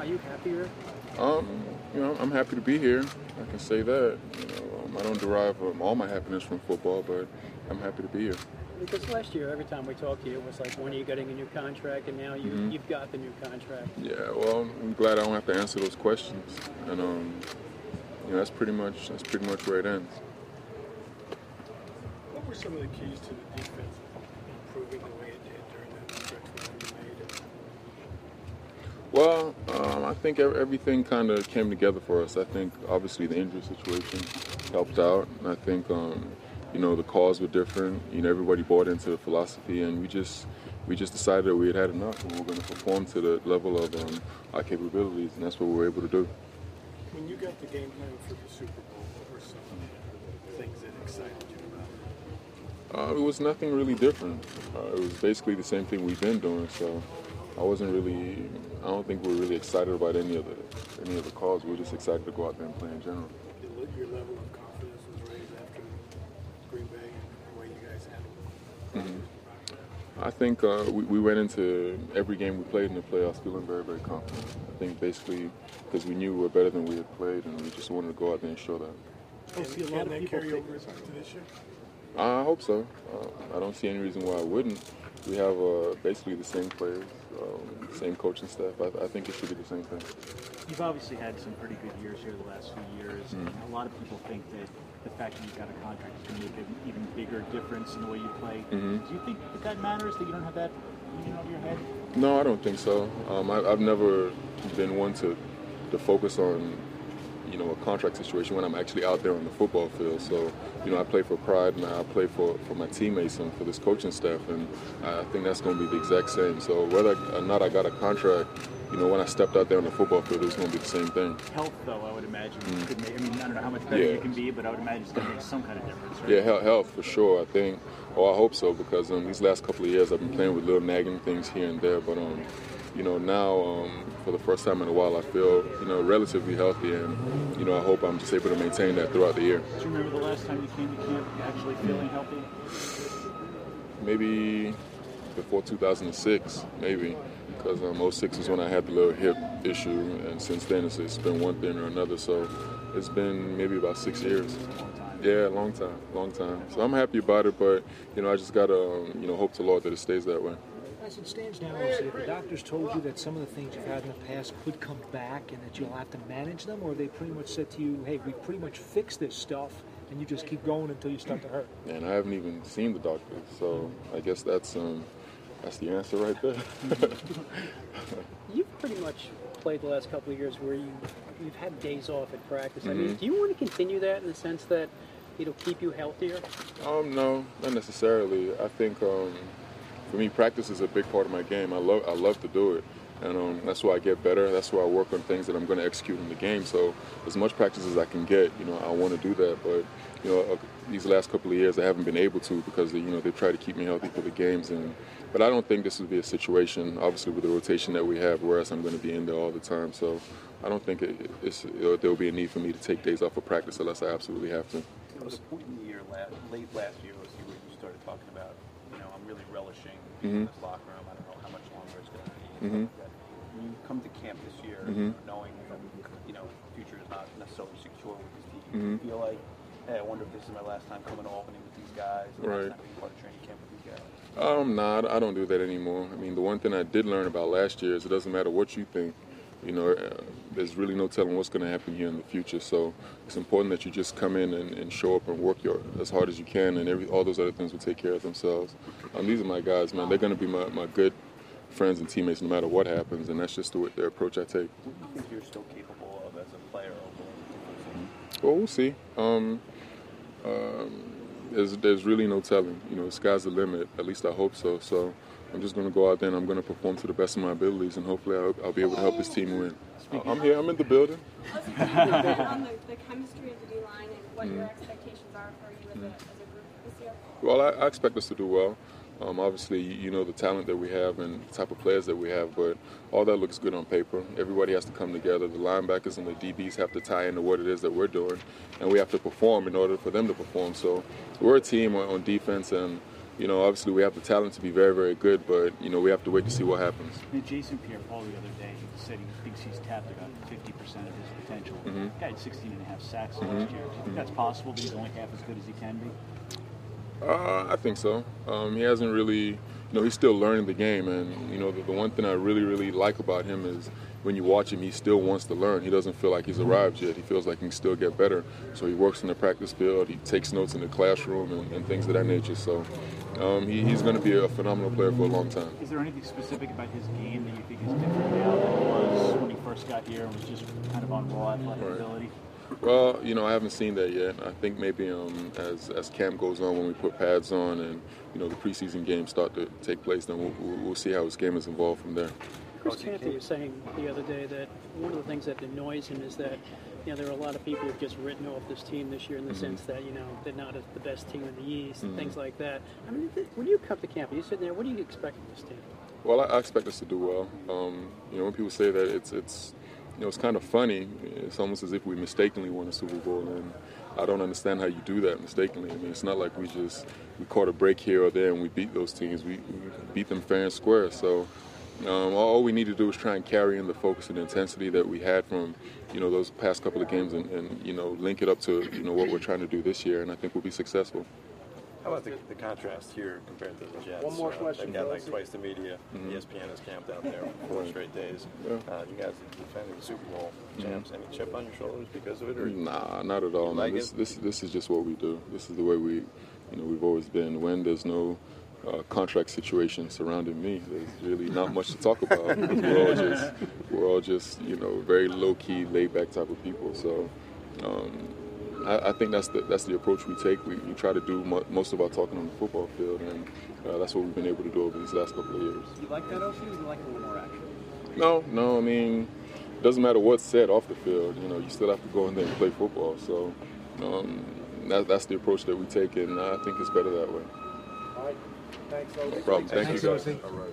Are you happier? I'm happy to be here. I can say that. I don't derive all my happiness from football, but I'm happy to be here. Because last year, every time we talked to you, it was like, when are you getting a new contract? And now you've got the new contract. Yeah, well, I'm glad I don't have to answer those questions. And that's pretty much where it ends. What were some of the keys to the defense improving the way it did during that stretch when you made it? Well, I think everything kind of came together for us. I think obviously the injury situation helped out. And I think the calls were different. Everybody bought into the philosophy, and we just decided that we had enough, and we were going to perform to the level of our capabilities, and that's what we were able to do. When you got the game plan for the Super Bowl, what were some of the things that excited you about it? It was nothing really different. It was basically the same thing we've been doing. So I don't think we're really excited about any of the calls. We're just excited to go out there and play in general. Your level of confidence was raised after Green Bay and the way you guys handled it? I think we went into every game we played in the playoffs feeling very, very confident. I think basically because we knew we were better than we had played, and we just wanted to go out there and show that. Can that carry over to this year? I hope so. I don't see any reason why I wouldn't. We have basically the same players, same coaching staff. I think it should be the same thing. You've obviously had some pretty good years here the last few years. And a lot of people think that the fact that you've got a contract is going to make an even bigger difference in the way you play. Do you think that matters, that you don't have that even over your head? No, I don't think so. I've never been one to focus on a contract situation when I'm actually out there on the football field. So, I play for pride, and I play for my teammates and for this coaching staff, and I think that's going to be the exact same. So whether or not I got a contract, when I stepped out there on the football field, it was going to be the same thing. Health, though, I would imagine, could make, I don't know how much better you can be, but I would imagine it's going to make some kind of difference, right? Yeah, health for sure, I think. I hope so, because these last couple of years I've been playing with little nagging things here and there, but now for the first time in a while I feel relatively healthy, and I hope I'm just able to maintain that throughout the year. Do you remember the last time you came to camp actually feeling healthy? Maybe before 2006, maybe, because 06 is when I had the little hip issue, and since then it's been one thing or another, so it's been maybe about 6 years. Yeah, long time. So I'm happy about it, but I just gotta hope to the Lord that it stays that way. As it stands now, the doctors told you that some of the things you've had in the past could come back and that you'll have to manage them, or they pretty much said to you, hey, we pretty much fixed this stuff, and you just keep going until you start to hurt? And I haven't even seen the doctor, so I guess that's the answer right there. You've pretty much played the last couple of years where you've had days off at practice. I mean, do you want to continue that in the sense that it'll keep you healthier? No, not necessarily. I think for me, practice is a big part of my game. I love to do it, and that's why I get better. That's why I work on things that I'm going to execute in the game. So as much practice as I can get, I want to do that. But these last couple of years I haven't been able to because they try to keep me healthy for the games. But I don't think this will be a situation, obviously with the rotation that we have, whereas I'm going to be in there all the time. So I don't think there will be a need for me to take days off of practice unless I absolutely have to. There was a point in the year, late last year, where you started talking about, I'm really relishing this locker room. I don't know how much longer it's going to be. Like that. When you come to camp this year, knowing that the future is not necessarily secure with this team, do you feel like, hey, I wonder if this is my last time coming to Albany with these guys, or last time being part of training camp with these guys? No, I don't do that anymore. I mean, the one thing I did learn about last year is it doesn't matter what you think. There's really no telling what's going to happen here in the future. So it's important that you just come in and show up and work as hard as you can, and all those other things will take care of themselves. These are my guys, man. They're going to be my good friends and teammates no matter what happens, and that's just the approach I take. What do you think you're still capable of as a player? Well, we'll see. There's really no telling. The sky's the limit. At least I hope so. So I'm just going to go out there and I'm going to perform to the best of my abilities, and hopefully I'll be able to help this team win. I'm here. I'm in the building. Let's talk on the chemistry of the D-line and what your expectations are for you as a group this year. Well, I expect us to do well. Obviously, the talent that we have and the type of players that we have, but all that looks good on paper. Everybody has to come together. The linebackers and the DBs have to tie into what it is that we're doing, and we have to perform in order for them to perform. So we're a team on defense, and obviously we have the talent to be very, very good, but, we have to wait to see what happens. And Jason Pierre-Paul the other day said he thinks he's tapped about 50% of his potential. The guy had 16.5 sacks last year. Do you think that's possible, that he's only half as good as he can be? I think so. He hasn't really, he's still learning the game, and the one thing I really, really like about him is when you watch him, he still wants to learn. He doesn't feel like he's arrived yet. He feels like he can still get better. So he works in the practice field. He takes notes in the classroom and things of that nature. So he's going to be a phenomenal player for a long time. Is there anything specific about his game that you think is different now than it was when he first got here and was just kind of on raw athletic ability? Well, I haven't seen that yet. I think maybe as camp goes on, when we put pads on and the preseason games start to take place, then we'll see how his game is evolved from there. Chris Canty was saying the other day that one of the things that annoys him is that there are a lot of people who've just written off this team this year in the sense that they're not the best team in the East and things like that. I mean, when you come to camp, you sitting there, what do you expect of this team? Well, I expect us to do well. When people say that, it's kind of funny. It's almost as if we mistakenly won a Super Bowl, and I don't understand how you do that mistakenly. I mean, it's not like we caught a break here or there and we beat those teams. We beat them fair and square. So all we need to do is try and carry in the focus and intensity that we had from those past couple of games and link it up to what we're trying to do this year, and I think we'll be successful. How about the contrast here compared to the Jets? One more question, They've got like Kelsey. twice the media. ESPN has camped out there for 4 straight days. Yeah. You guys defending the Super Bowl champs. Any chip on your shoulders because of it? Or Nah, not at all. like Man. This is just what we do. This is the way we've always been. When there's no contract situation surrounding me, there's really not much to talk about. We're all just very low key, laid back type of people. So I think that's the approach we take. We try to do most of our talking on the football field, and that's what we've been able to do over these last couple of years. You like that, Oshie? Or you like a little more action? No. I mean, it doesn't matter what's said off the field. You still have to go in there and play football. So that's the approach that we take, and I think it's better that way. All right. Thanks, Oshie. No problem. Thank you guys. Thanks, Oshie.